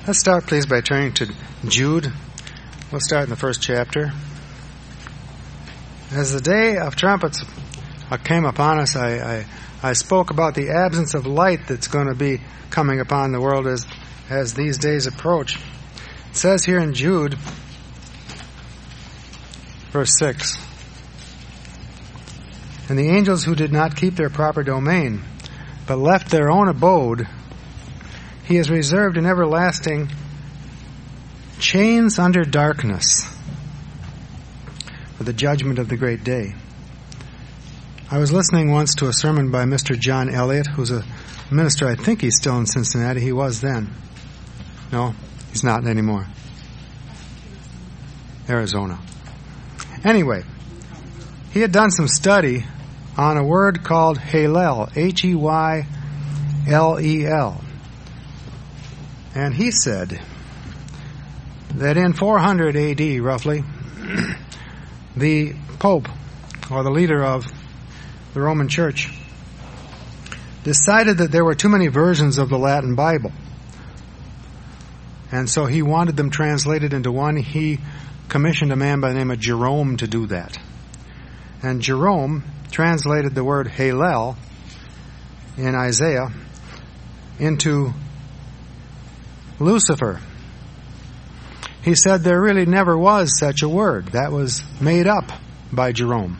Let's start, please, by turning to Jude. We'll start in the first chapter. As the day of trumpets came upon us, I spoke about the absence of light that's going to be coming upon the world as these days approach. It says here in Jude, verse 6, "And the angels who did not keep their proper domain, but left their own abode, he has reserved in everlasting chains under darkness for the judgment of the great day." I was listening once to a sermon by Mr. John Elliott, who's a minister. I think he's still in Cincinnati. He was then. No, he's not anymore. Arizona. Anyway, he had done some study on a word called Heyel, H-E-Y-L-E-L. And he said that in 400 A.D., roughly, the Pope, or the leader of the Roman Church, decided that there were too many versions of the Latin Bible. And so he wanted them translated into one. He commissioned a man by the name of Jerome to do that. And Jerome translated the word Heyel in Isaiah into Lucifer. He said there really never was such a word. That was made up by Jerome.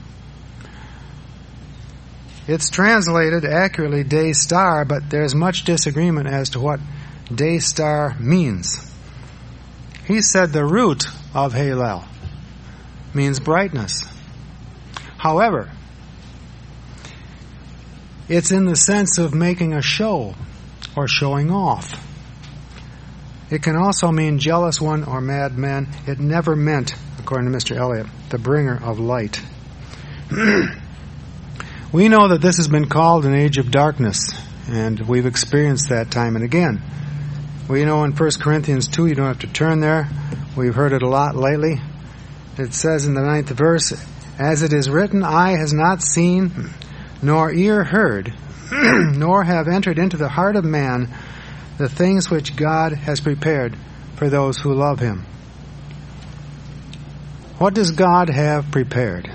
It's translated accurately day star, but there's much disagreement as to what day star means. He said the root of Heyel means brightness. However, it's in the sense of making a show or showing off. It can also mean jealous one or mad man. It never meant, according to Mr. Elliott, the bringer of light. We know that this has been called an age of darkness, and we've experienced that time and again. We know in 1 Corinthians 2, you don't have to turn there. We've heard it a lot lately. It says in the 9th verse, "As it is written, eye has not seen, nor ear heard, nor have entered into the heart of man the things which God has prepared for those who love Him." What does God have prepared?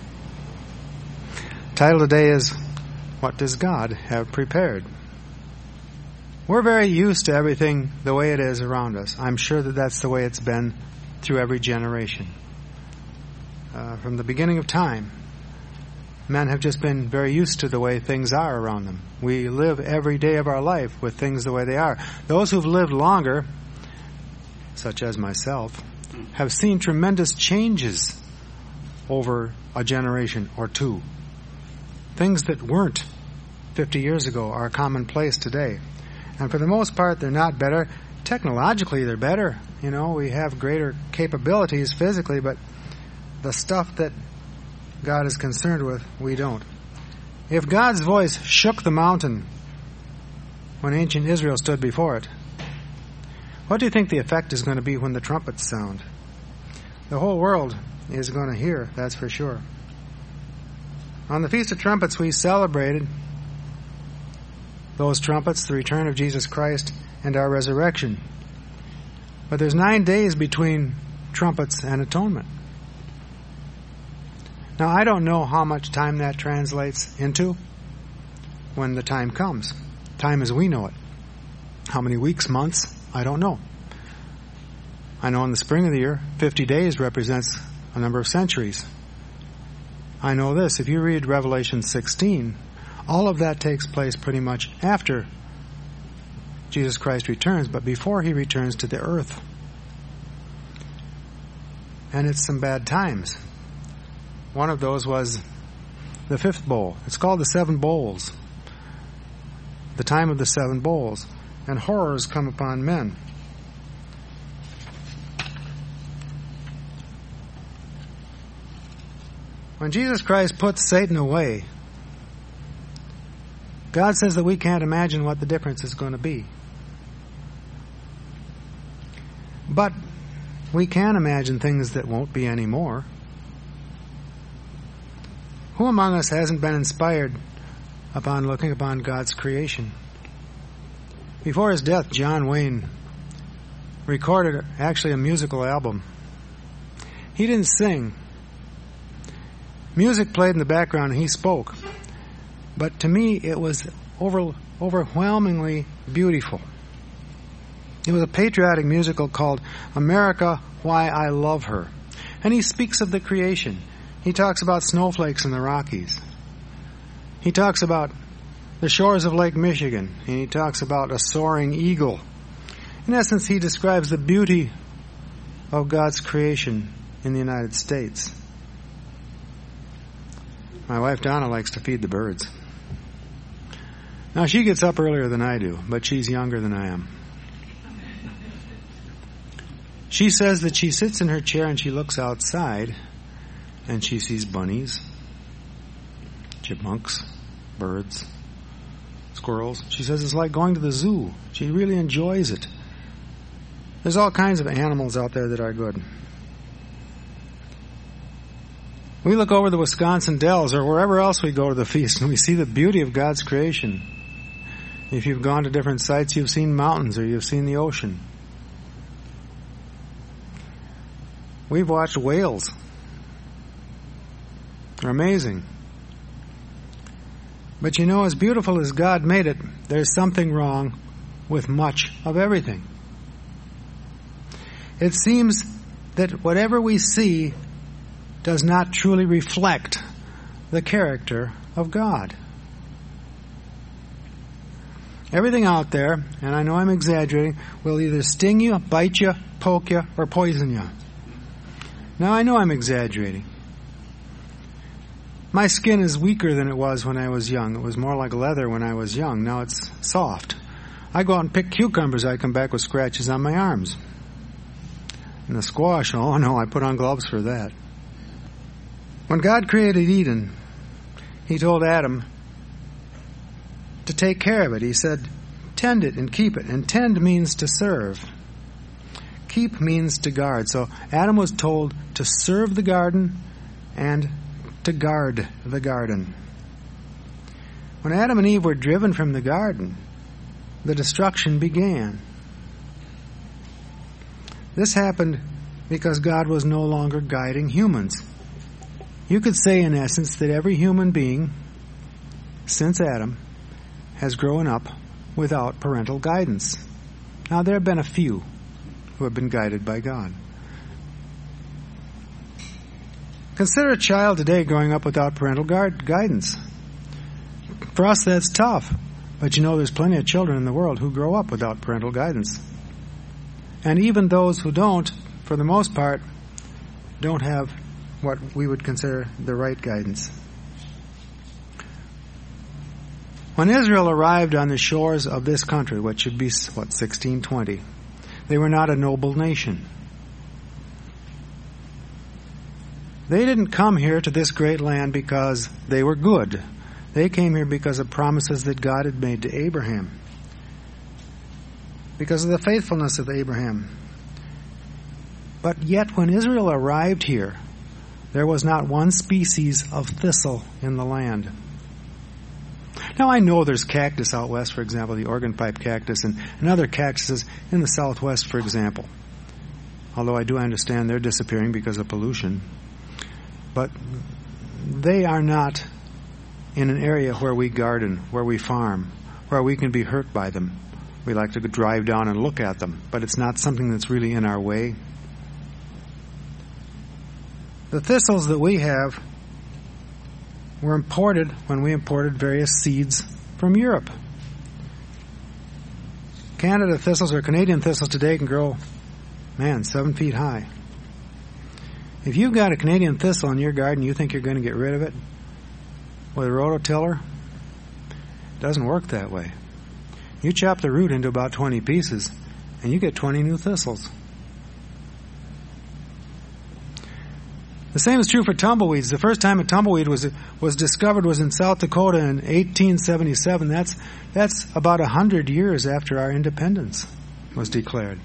The title today is, What Does God Have Prepared? We're very used to everything the way it is around us. I'm sure that that's the way it's been through every generation. From the beginning of time, men have just been very used to the way things are around them. We live every day of our life with things the way they are. Those who've lived longer, such as myself, have seen tremendous changes over a generation or two. Things that weren't 50 years ago are commonplace today. And for the most part, they're not better. Technologically, they're better. You know, we have greater capabilities physically, but the stuff that God is concerned with, we don't. If God's voice shook the mountain when ancient Israel stood before it, what do you think the effect is going to be when the trumpets sound? The whole world is going to hear, that's for sure. On the Feast of Trumpets, we celebrated those trumpets, the return of Jesus Christ, and our resurrection. But there's 9 days between trumpets and atonement. Now, I don't know how much time that translates into when the time comes. Time as we know it. How many weeks, months? I don't know. I know in the spring of the year, 50 days represents a number of centuries. I know this. If you read Revelation 16, all of that takes place pretty much after Jesus Christ returns, but before He returns to the earth. And it's some bad times. One of those was the 5th bowl. It's called the 7 bowls. The time of the 7 bowls. And horrors come upon men. When Jesus Christ puts Satan away, God says that we can't imagine what the difference is going to be. But we can imagine things that won't be anymore. Who among us hasn't been inspired upon looking upon God's creation? Before his death, John Wayne recorded actually a musical album. He didn't sing. Music played in the background and he spoke. But to me, it was overwhelmingly beautiful. It was a patriotic musical called America, Why I Love Her. And he speaks of the creation. He talks about snowflakes in the Rockies. He talks about the shores of Lake Michigan. And he talks about a soaring eagle. In essence, he describes the beauty of God's creation in the United States. My wife Donna likes to feed the birds. Now, she gets up earlier than I do, but she's younger than I am. She says that she sits in her chair and she looks outside and she sees bunnies, chipmunks, birds, squirrels. She says it's like going to the zoo. She really enjoys it. There's all kinds of animals out there that are good. We look over the Wisconsin Dells or wherever else we go to the feast and we see the beauty of God's creation. If you've gone to different sites, you've seen mountains or you've seen the ocean. We've watched whales. They're amazing. But you know, as beautiful as God made it, there's something wrong with much of everything. It seems that whatever we see does not truly reflect the character of God. Everything out there, and I know I'm exaggerating, will either sting you, bite you, poke you, or poison you. Now, I know I'm exaggerating. My skin is weaker than it was when I was young. It was more like leather when I was young. Now it's soft. I go out and pick cucumbers. I come back with scratches on my arms. And the squash, oh no, I put on gloves for that. When God created Eden, He told Adam to take care of it. He said, tend it and keep it. And tend means to serve. Keep means to guard. So Adam was told to serve the garden and to guard the garden. When Adam and Eve were driven from the garden, the destruction began. This happened because God was no longer guiding humans. You could say, in essence, that every human being, since Adam, has grown up without parental guidance. Now, there have been a few who have been guided by God. Consider a child today growing up without parental guidance. For us, that's tough. But you know, there's plenty of children in the world who grow up without parental guidance. And even those who don't, for the most part, don't have what we would consider the right guidance. When Israel arrived on the shores of this country, which should be, 1620, they were not a noble nation. They didn't come here to this great land because they were good. They came here because of promises that God had made to Abraham. Because of the faithfulness of Abraham. But yet when Israel arrived here, there was not one species of thistle in the land. Now, I know there's cactus out west, for example, the organ pipe cactus, and other cactuses in the southwest, for example. Although I do understand they're disappearing because of pollution. But they are not in an area where we garden, where we farm, where we can be hurt by them. We like to drive down and look at them, but it's not something that's really in our way. The thistles that we have were imported when we imported various seeds from Europe. Canada thistles or Canadian thistles today can grow, 7 feet high. If you've got a Canadian thistle in your garden, you think you're going to get rid of it with a rototiller? It doesn't work that way. You chop the root into about 20 pieces, and you get 20 new thistles. The same is true for tumbleweeds. The first time a tumbleweed was discovered was in South Dakota in 1877. That's about 100 years after our independence was declared.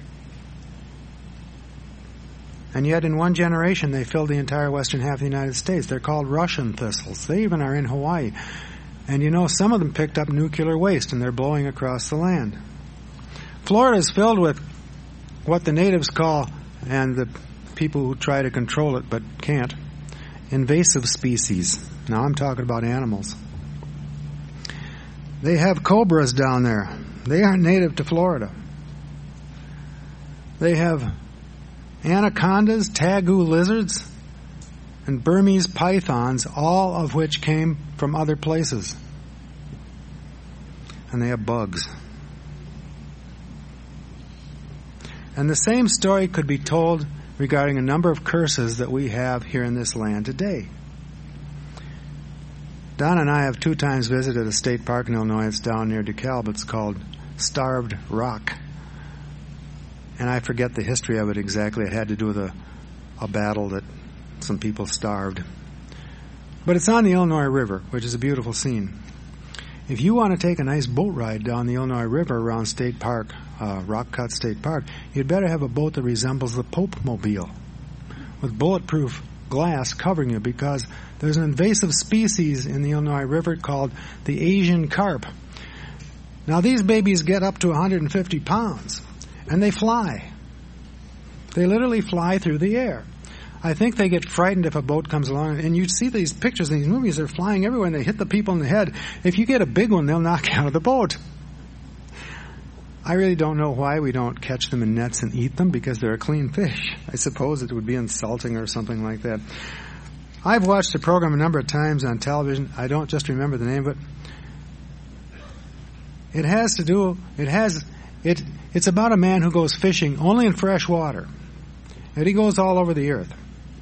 And yet in one generation they filled the entire western half of the United States. They're called Russian thistles. They even are in Hawaii. And you know, some of them picked up nuclear waste and they're blowing across the land. Florida is filled with what the natives call, and the people who try to control it but can't, invasive species. Now I'm talking about animals. They have cobras down there. They aren't native to Florida. They have anacondas, tagoo lizards, and Burmese pythons, all of which came from other places. And they have bugs. And the same story could be told regarding a number of curses that we have here in this land today. Don and I have 2 times visited a state park in Illinois. It's down near DeKalb. It's called Starved Rock. And I forget the history of it exactly. It had to do with a battle that some people starved. But it's on the Illinois River, which is a beautiful scene. If you want to take a nice boat ride down the Illinois River around State Park, Rock Cut State Park, you'd better have a boat that resembles the Pope Mobile with bulletproof glass covering you, because there's an invasive species in the Illinois River called the Asian carp. Now these babies get up to 150 pounds, and they fly. They literally fly through the air. I think they get frightened if a boat comes along, and you see these pictures in these movies, they're flying everywhere and they hit the people in the head. If you get a big one, they'll knock you out of the boat. I really don't know why we don't catch them in nets and eat them, because they're a clean fish. I suppose it would be insulting or something like that. I've watched the program a number of times on television. I don't just remember the name of it. It's about a man who goes fishing only in fresh water. And he goes all over the earth.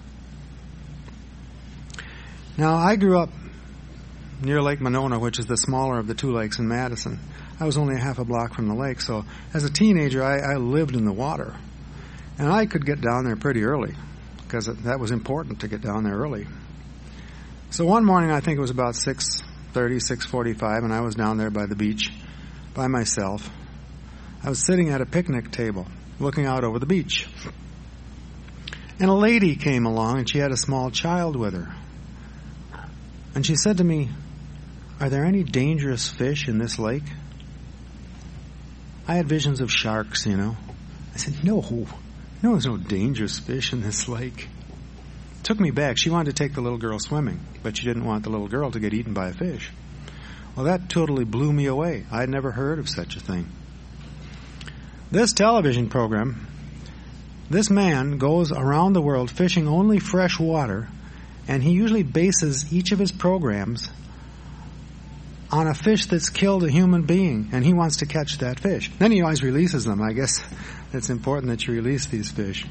Now, I grew up near Lake Monona, which is the smaller of the 2 lakes in Madison. I was only a half a block from the lake, so as a teenager, I lived in the water. And I could get down there pretty early, because that was important to get down there early. So one morning, I think it was about 6:30, 6:45, and I was down there by the beach by myself. I was sitting at a picnic table, looking out over the beach. And a lady came along, and she had a small child with her. And she said to me, "Are there any dangerous fish in this lake?" I had visions of sharks, I said, No, there's no dangerous fish in this lake. It took me back. She wanted to take the little girl swimming, but she didn't want the little girl to get eaten by a fish. Well, that totally blew me away. I'd never heard of such a thing. This television program, this man goes around the world fishing only fresh water, and he usually bases each of his programs on a fish that's killed a human being, and he wants to catch that fish. Then he always releases them. I guess it's important that you release these fish.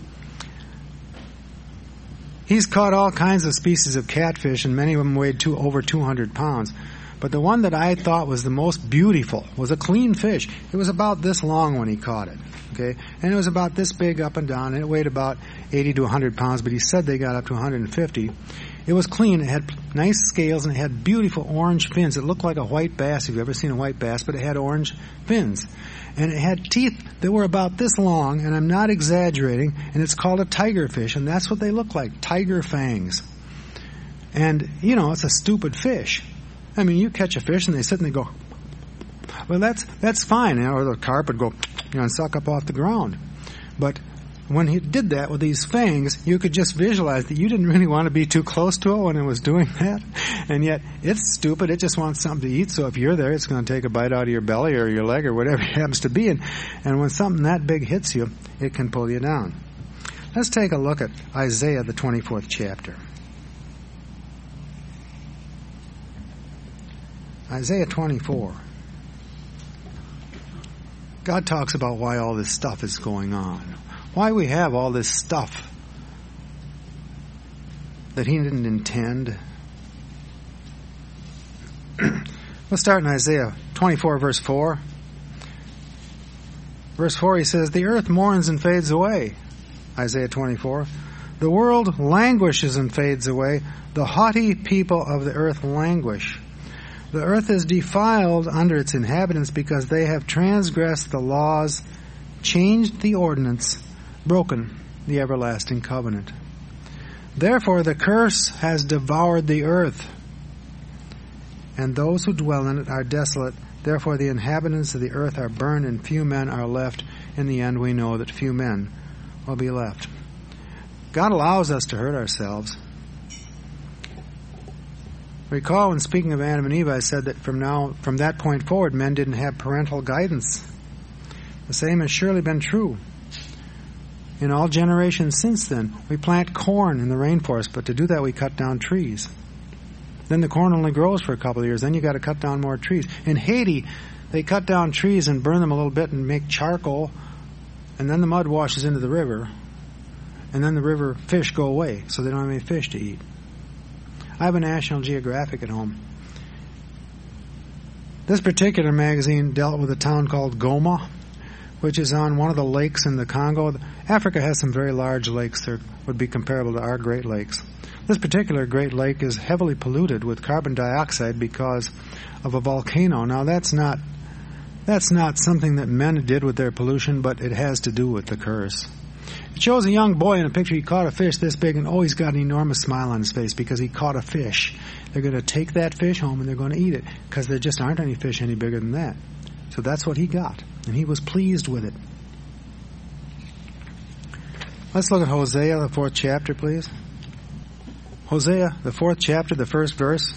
He's caught all kinds of species of catfish, and many of them weighed over 200 pounds. But the one that I thought was the most beautiful was a clean fish. It was about this long when he caught it, okay? And it was about this big up and down, and it weighed about 80 to 100 pounds, but he said they got up to 150. It was clean. It had nice scales, and it had beautiful orange fins. It looked like a white bass, if you've ever seen a white bass, but it had orange fins. And it had teeth that were about this long, and I'm not exaggerating, and it's called a tiger fish, and that's what they look like, tiger fangs. And, it's a stupid fish. I mean, you catch a fish and they sit and they go, well, that's fine. Or the carp would go, and suck up off the ground. But when he did that with these fangs, you could just visualize that you didn't really want to be too close to it when it was doing that. And yet, it's stupid. It just wants something to eat. So if you're there, it's going to take a bite out of your belly or your leg or whatever it happens to be. And when something that big hits you, it can pull you down. Let's take a look at Isaiah, the 24th chapter. Isaiah 24. God talks about why all this stuff is going on. Why we have all this stuff that He didn't intend. Let's start in Isaiah 24, verse 4. Verse 4, he says, "The earth mourns and fades away." Isaiah 24. "The world languishes and fades away. The haughty people of the earth languish. The earth is defiled under its inhabitants because they have transgressed the laws, changed the ordinance, broken the everlasting covenant. Therefore the curse has devoured the earth, and those who dwell in it are desolate. Therefore the inhabitants of the earth are burned, and few men are left, in the end we know that few men will be left. God allows us to hurt ourselves. Recall when speaking of Adam and Eve, I said that from that point forward, men didn't have parental guidance. The same has surely been true in all generations since then. We plant corn in the rainforest, but to do that we cut down trees. Then the corn only grows for a couple of years. Then you got to cut down more trees. In Haiti, they cut down trees and burn them a little bit and make charcoal, and then the mud washes into the river, and then the river fish go away, so they don't have any fish to eat. I have a National Geographic at home. This particular magazine dealt with a town called Goma, which is on one of the lakes in the Congo. Africa has some very large lakes that would be comparable to our Great Lakes. This particular Great Lake is heavily polluted with carbon dioxide because of a volcano. Now, that's not something that men did with their pollution, but it has to do with the curse. It shows a young boy in a picture. He caught a fish this big, and he's got an enormous smile on his face because he caught a fish. They're going to take that fish home and they're going to eat it because there just aren't any fish any bigger than that. So that's what he got, and he was pleased with it. Let's look at Hosea, the 4th chapter, please. Hosea, the 4th chapter, the first verse.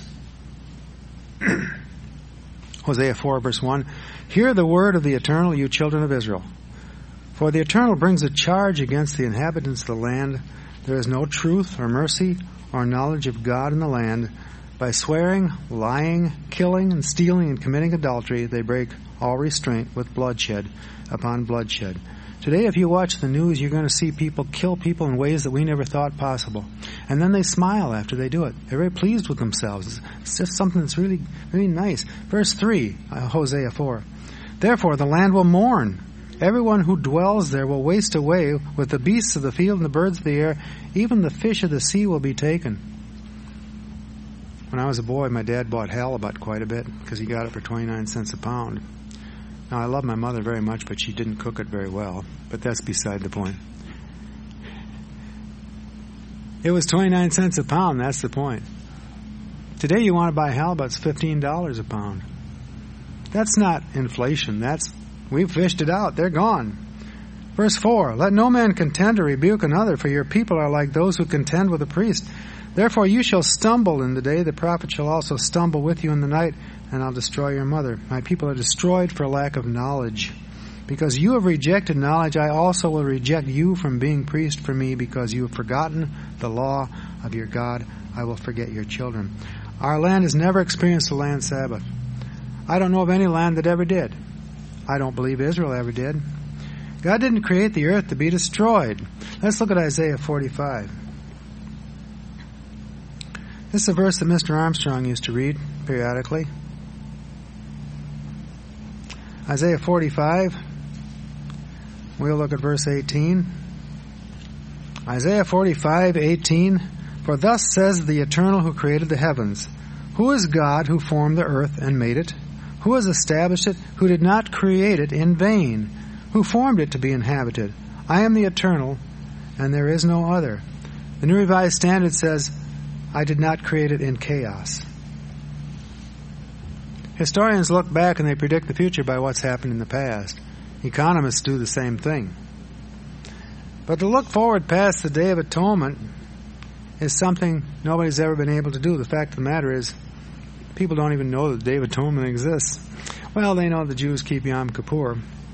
Hosea 4, verse 1. Hear the word of the Eternal, you children of Israel. For the Eternal brings a charge against the inhabitants of the land. There is no truth or mercy or knowledge of God in the land. By swearing, lying, killing, and stealing, and committing adultery, they break all restraint with bloodshed upon bloodshed. Today, if you watch the news, you're going to see people kill people in ways that we never thought possible. And then they smile after they do it. They're very pleased with themselves. It's just something that's really, really nice. Verse 3, Hosea 4. Therefore, the land will mourn. Everyone who dwells there will waste away with the beasts of the field and the birds of the air. Even the fish of the sea will be taken. When I was a boy, my dad bought halibut quite a bit because he got it for 29 cents a pound. Now, I love my mother very much, but she didn't cook it very well. But that's beside the point. It was 29 cents a pound, that's the point. Today you want to buy halibut, it's $15 a pound. That's not inflation, we've fished it out. They're gone. Verse 4, let no man contend or rebuke another, for your people are like those who contend with a priest. Therefore you shall stumble in the day, the prophet shall also stumble with you in the night, and I'll destroy your mother. My people are destroyed for lack of knowledge. Because you have rejected knowledge, I also will reject you from being priest for me, because you have forgotten the law of your God. I will forget your children. Our land has never experienced a land Sabbath. I don't know of any land that ever did. I don't believe Israel ever did. God didn't create the earth to be destroyed. Let's look at Isaiah 45. This is a verse that Mr. Armstrong used to read periodically. Isaiah 45. We'll look at verse 18. Isaiah 45:18. For thus says the Eternal who created the heavens. Who is God who formed the earth and made it? Who has established it, who did not create it in vain? Who formed it to be inhabited? I am the Eternal, and there is no other. The New Revised Standard says, I did not create it in chaos. Historians look back and they predict the future by what's happened in the past. Economists do the same thing. But to look forward past the Day of Atonement is something nobody's ever been able to do. The fact of the matter is, people don't even know that the Day of Atonement exists. Well, they know the Jews keep Yom Kippur.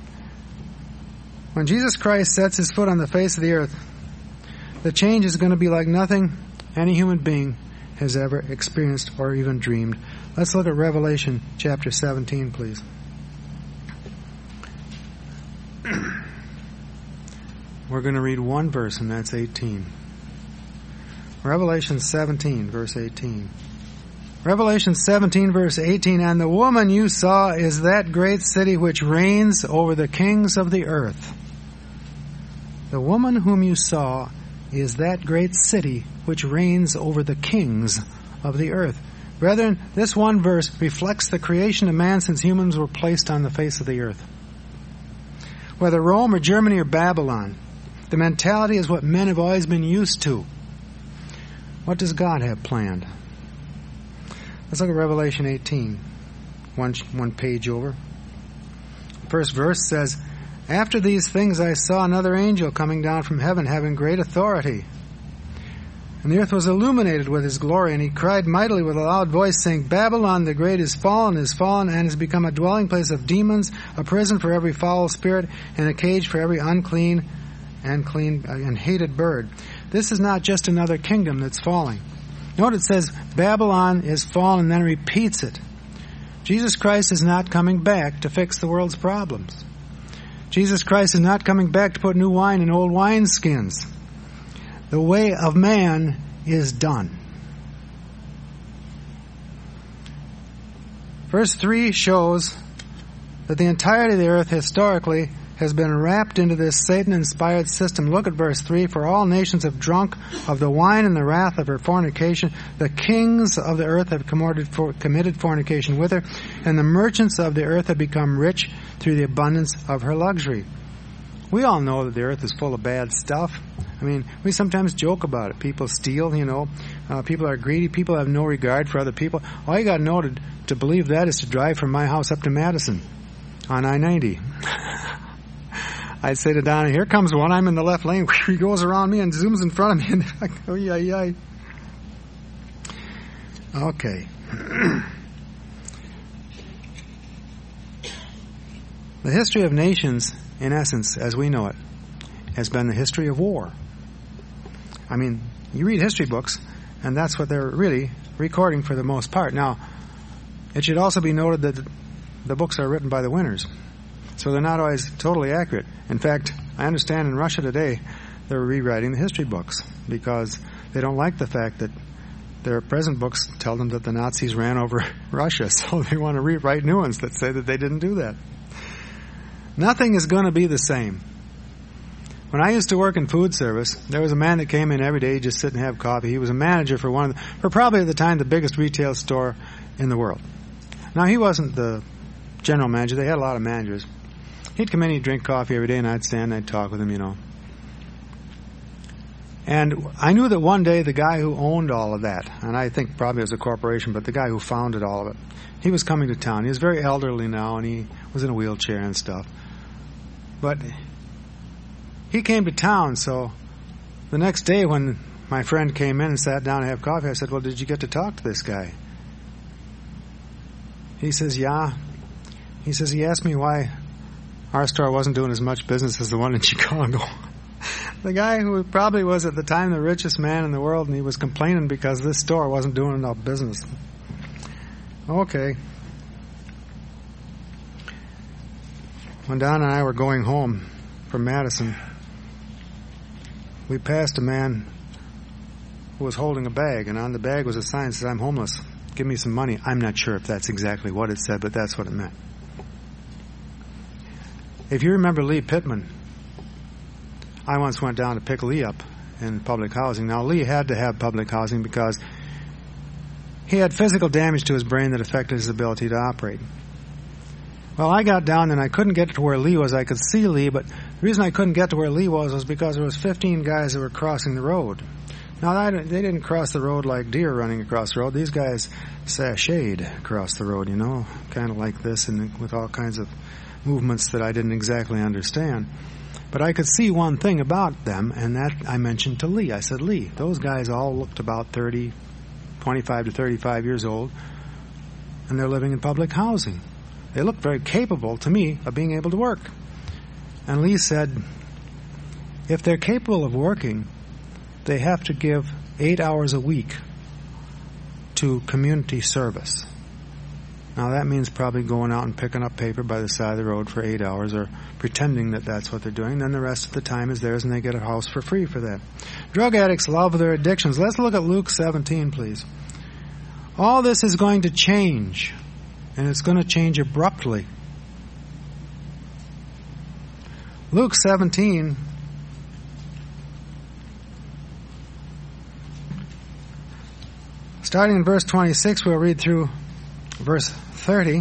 When Jesus Christ sets his foot on the face of the earth, the change is going to be like nothing any human being has ever experienced or even dreamed. Let's look at Revelation chapter 17, please. We're going to read one verse, and that's 18. Revelation 17, verse 18. Revelation 17, verse 18, and the woman you saw is that great city which reigns over the kings of the earth. The woman whom you saw is that great city which reigns over the kings of the earth. Brethren, this one verse reflects the creation of man since humans were placed on the face of the earth. Whether Rome or Germany or Babylon, the mentality is what men have always been used to. What does God have planned? Let's look at Revelation 18, one page over. The first verse says, After these things I saw another angel coming down from heaven, having great authority. And the earth was illuminated with his glory, and he cried mightily with a loud voice, saying, Babylon the great is fallen, and has become a dwelling place of demons, a prison for every foul spirit, and a cage for every unclean and hated bird. This is not just another kingdom that's falling. Note it says, Babylon is fallen, and then repeats it. Jesus Christ is not coming back to fix the world's problems. Jesus Christ is not coming back to put new wine in old wineskins. The way of man is done. Verse 3 shows that the entirety of the earth historically has been wrapped into this Satan-inspired system. Look at verse 3. For all nations have drunk of the wine and the wrath of her fornication. The kings of the earth have committed fornication with her, and the merchants of the earth have become rich through the abundance of her luxury. We all know that the earth is full of bad stuff. I mean, we sometimes joke about it. People steal, people are greedy, people have no regard for other people. All you got to know to believe that is to drive from my house up to Madison on I-90. I'd say to Donna, here comes one, I'm in the left lane. He goes around me and zooms in front of me. And I go, yay. Okay. The history of nations, in essence, as we know it, has been the history of war. I mean, you read history books, and that's what they're really recording for the most part. Now, it should also be noted that the books are written by the winners, so they're not always totally accurate. In fact, I understand in Russia today, they're rewriting the history books because they don't like the fact that their present books tell them that the Nazis ran over Russia, so they want to rewrite new ones that say that they didn't do that. Nothing is going to be the same. When I used to work in food service, there was a man that came in every day, just sit and have coffee. He was a manager for for probably at the time the biggest retail store in the world. Now, he wasn't the general manager. They had a lot of managers. He'd come in, he'd drink coffee every day, and I'd stand and I'd talk with him, And I knew that one day the guy who owned all of that, and I think probably it was a corporation, but the guy who founded all of it, he was coming to town. He was very elderly now, and he was in a wheelchair and stuff. But he came to town, so the next day when my friend came in and sat down to have coffee, I said, well, did you get to talk to this guy? He says, yeah. He says, he asked me why our store wasn't doing as much business as the one in Chicago. The guy who probably was at the time the richest man in the world, and he was complaining because this store wasn't doing enough business. Okay. When Don and I were going home from Madison, we passed a man who was holding a bag, and on the bag was a sign that said, I'm homeless. Give me some money. I'm not sure if that's exactly what it said, but that's what it meant. If you remember Lee Pittman, I once went down to pick Lee up in public housing. Now, Lee had to have public housing because he had physical damage to his brain that affected his ability to operate. Well, I got down and I couldn't get to where Lee was. I could see Lee, but the reason I couldn't get to where Lee was because there was 15 guys that were crossing the road. Now, they didn't cross the road like deer running across the road. These guys sashayed across the road, kind of like this, and with all kinds of movements that I didn't exactly understand. But I could see one thing about them, and that I mentioned to Lee. I said, Lee, those guys all looked about 25 to 35 years old, and they're living in public housing. They looked very capable to me of being able to work. And Lee said, if they're capable of working, they have to give 8 hours a week to community service. Now that means probably going out and picking up paper by the side of the road for 8 hours or pretending that that's what they're doing. Then the rest of the time is theirs and they get a house for free for that. Drug addicts love their addictions. Let's look at Luke 17, please. All this is going to change, and it's going to change abruptly. Luke 17, starting in verse 26, we'll read through verse 30.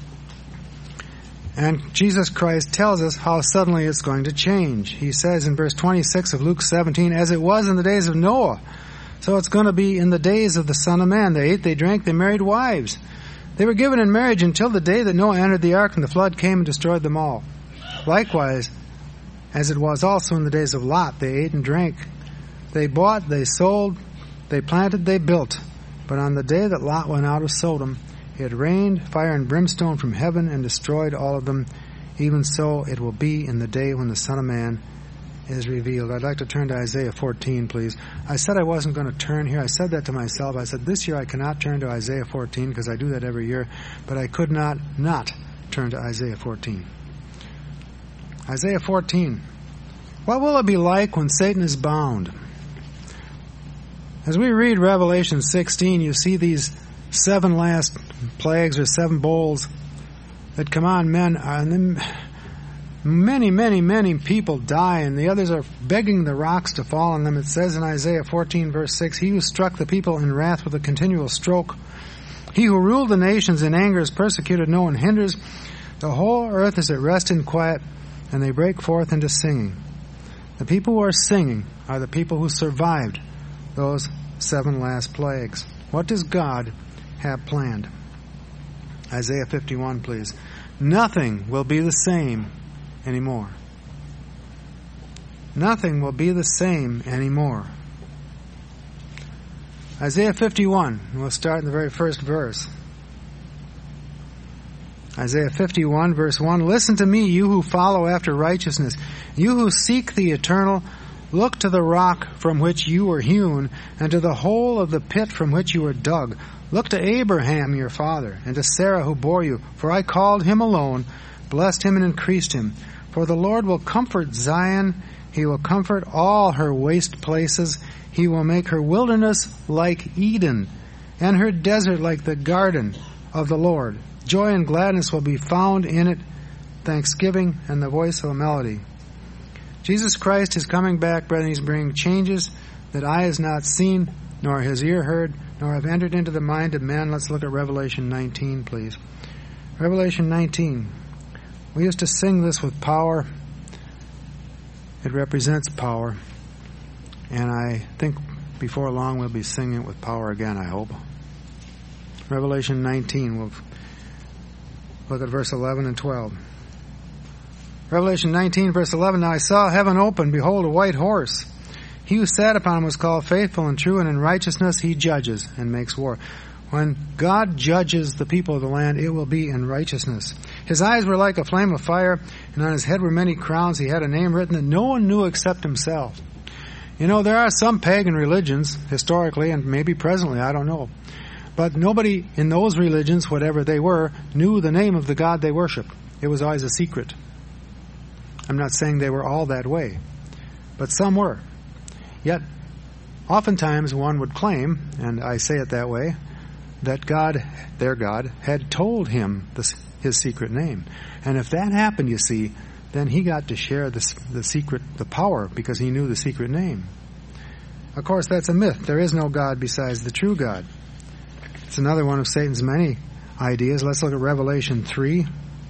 And Jesus Christ tells us how suddenly it's going to change. He says in verse 26 of Luke 17, as it was in the days of Noah, so it's going to be in the days of the Son of Man. They ate, they drank, they married wives. They were given in marriage until the day that Noah entered the ark and the flood came and destroyed them all. Likewise, as it was also in the days of Lot, they ate and drank. They bought, they sold, they planted, they built. But on the day that Lot went out of Sodom, it rained fire and brimstone from heaven and destroyed all of them. Even so it will be in the day when the Son of Man is revealed. I'd like to turn to Isaiah 14, please. I said I wasn't going to turn here. I said that to myself. I said this year I cannot turn to Isaiah 14 because I do that every year. But I could not turn to Isaiah 14. Isaiah 14. What will it be like when Satan is bound? As we read Revelation 16, you see these 7 last plagues or 7 bowls that come on men, and then many people die, and the others are begging the rocks to fall on them. It says in Isaiah 14, verse 6, He who struck the people in wrath with a continual stroke, He who ruled the nations in anger has persecuted no one hinders. The whole earth is at rest and quiet, and they break forth into singing. The people who are singing are the people who survived those 7 last plagues. What does God have planned? Isaiah 51, please. Nothing will be the same anymore. Nothing will be the same anymore. Isaiah 51, we'll start in the very first verse. Isaiah 51, verse 1, Listen to me, you who follow after righteousness, you who seek the eternal. Look to the rock from which you were hewn, and to the hole of the pit from which you were dug. Look to Abraham your father, and to Sarah who bore you. For I called him alone, blessed him and increased him. For the Lord will comfort Zion, He will comfort all her waste places. He will make her wilderness like Eden, and her desert like the garden of the Lord. Joy and gladness will be found in it, thanksgiving and the voice of a melody. Jesus Christ is coming back, brethren. He's bringing changes that eye has not seen, nor has ear heard, nor have entered into the mind of man. Let's look at Revelation 19, please. Revelation 19. We used to sing this with power. It represents power. And I think before long we'll be singing it with power again, I hope. Revelation 19. We'll look at verse 11 and 12. Revelation 19, verse 11, Now I saw heaven open, behold, a white horse. He who sat upon him was called Faithful and True, and in righteousness he judges and makes war. When God judges the people of the land, it will be in righteousness. His eyes were like a flame of fire, and on his head were many crowns. He had a name written that no one knew except himself. You know, there are some pagan religions, historically and maybe presently, I don't know. But nobody in those religions, whatever they were, knew the name of the God they worshiped. It was always a secret. I'm not saying they were all that way, but some were. Yet, oftentimes one would claim, and I say it that way, that God, their God, had told him his secret name. And if that happened, you see, then he got to share the secret, the power, because he knew the secret name. Of course, that's a myth. There is no God besides the true God. It's another one of Satan's many ideas. Let's look at Revelation 3.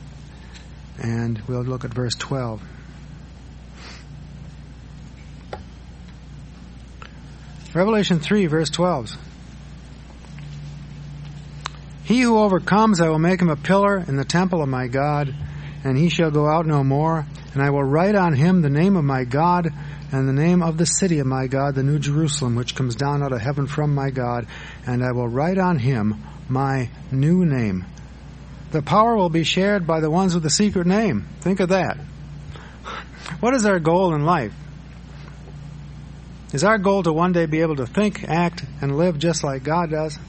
And we'll look at verse 12. Revelation 3, verse 12. He who overcomes, I will make him a pillar in the temple of my God, and he shall go out no more. And I will write on him the name of my God, and the name of the city of my God, the New Jerusalem, which comes down out of heaven from my God. And I will write on him my new name. The power will be shared by the ones with the secret name. Think of that. What is our goal in life? Is our goal to one day be able to think, act, and live just like God does?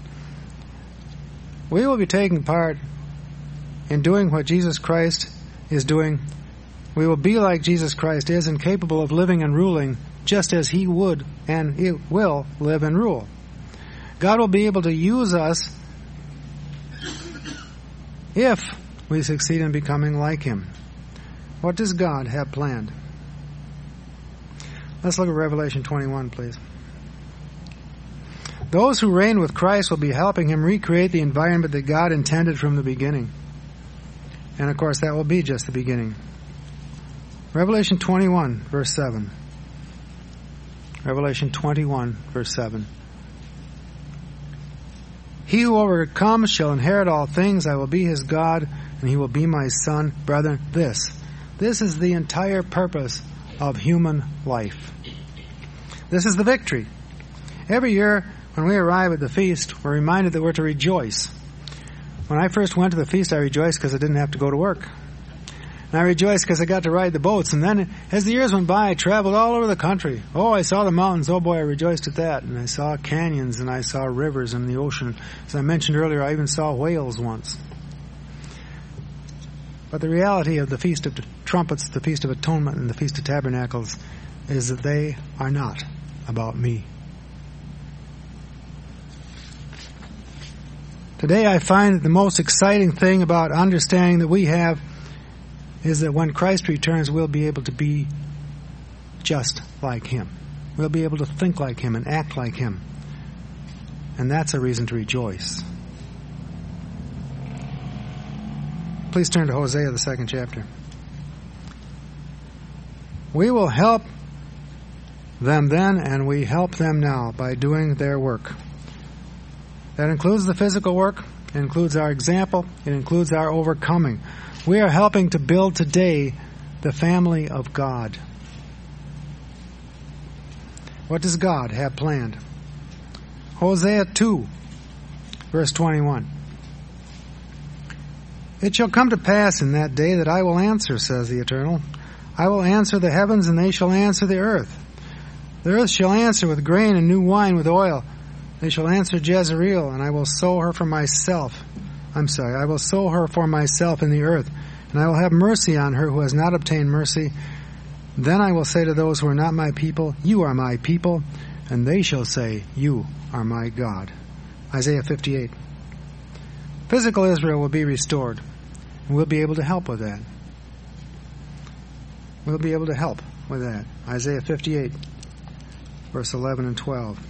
We will be taking part in doing what Jesus Christ is doing. We will be like Jesus Christ is and capable of living and ruling just as He would and He will live and rule. God will be able to use us if we succeed in becoming like Him. What does God have planned? Let's look at Revelation 21, please. Those who reign with Christ will be helping Him recreate the environment that God intended from the beginning. And of course, that will be just the beginning. Revelation 21, verse 7. Revelation 21, verse 7. He who overcomes shall inherit all things. I will be his God, and he will be my son. Brethren, this, This is the entire purpose of human life. This is the victory. Every year when we arrive at the feast, we're reminded that we're to rejoice. When I first went to the feast, I rejoiced because I didn't have to go to work. And I rejoiced because I got to ride the boats. And then as the years went by, I traveled all over the country. Oh, I saw the mountains. Oh boy, I rejoiced at that. And I saw canyons, and I saw rivers and the ocean. As I mentioned earlier, I even saw whales once. But the reality of the Feast of Trumpets, the Feast of Atonement, and the Feast of Tabernacles is that they are not about me. Today I find that the most exciting thing about understanding that we have is that when Christ returns, we'll be able to be just like Him. We'll be able to think like Him and act like Him. And that's a reason to rejoice. Please turn to Hosea, the 2nd chapter. We will help them then, and we help them now by doing their work. That includes the physical work, it includes our example, it includes our overcoming. We are helping to build today the family of God. What does God have planned? Hosea 2, verse 21. It shall come to pass in that day that I will answer, says the Eternal. I will answer the heavens, and they shall answer the earth. The earth shall answer with grain and new wine with oil. They shall answer Jezreel, and I will sow her for myself. I will sow her for myself in the earth, and I will have mercy on her who has not obtained mercy. Then I will say to those who are not my people, you are my people, and they shall say, you are my God. Isaiah 58. Physical Israel will be restored, and we'll be able to help with that. We'll be able to help with that. Isaiah 58, verse 11 and 12.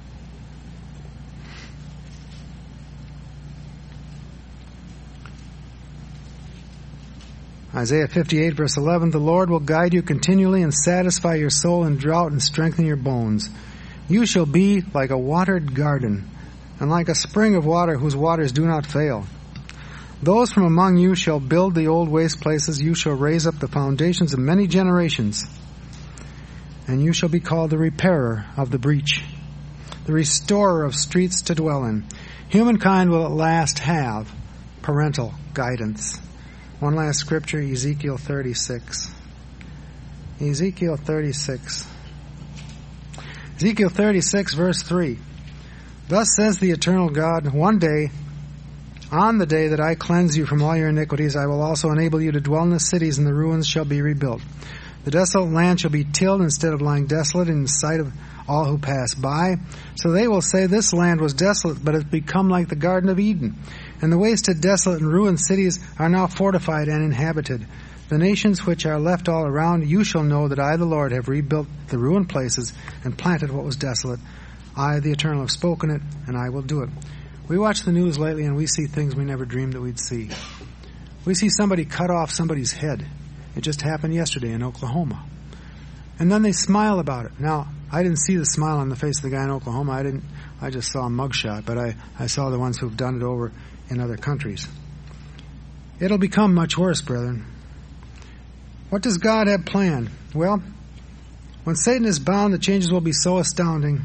Isaiah 58, verse 11, the Lord will guide you continually and satisfy your soul in drought and strengthen your bones. You shall be like a watered garden, and like a spring of water whose waters do not fail. Those from among you shall build the old waste places. You shall raise up the foundations of many generations. And you shall be called the repairer of the breach, the restorer of streets to dwell in. Humankind will at last have parental guidance. One last scripture, Ezekiel 36. Ezekiel 36. Ezekiel 36, verse 3. Thus says the eternal God, one day, on the day that I cleanse you from all your iniquities, I will also enable you to dwell in the cities, and the ruins shall be rebuilt. The desolate land shall be tilled instead of lying desolate in the sight of all who pass by. So they will say, this land was desolate, but has become like the Garden of Eden. And the wasted, desolate, and ruined cities are now fortified and inhabited. The nations which are left all around, you shall know that I, the Lord, have rebuilt the ruined places and planted what was desolate. I, the Eternal, have spoken it, and I will do it. We watch the news lately, and we see things we never dreamed that we'd see. We see somebody cut off somebody's head. It just happened yesterday in Oklahoma. And then they smile about it. Now, I didn't see the smile on the face of the guy in Oklahoma. I just saw a mugshot, but I saw the ones who've done it over in other countries. It'll become much worse, brethren. What does God have planned? Well, when Satan is bound, the changes will be so astounding,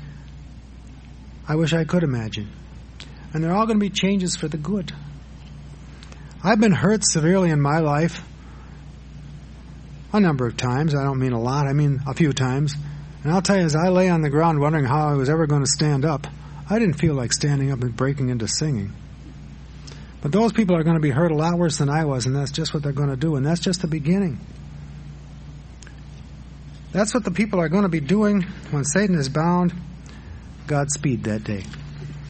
I wish I could imagine. And they're all going to be changes for the good. I've been hurt severely in my life a number of times. I don't mean a lot, I mean a few times. And I'll tell you, as I lay on the ground wondering how I was ever going to stand up, I didn't feel like standing up and breaking into singing. But those people are going to be hurt a lot worse than I was, and that's just what they're going to do, and that's just the beginning. That's what the people are going to be doing when Satan is bound. Godspeed that day.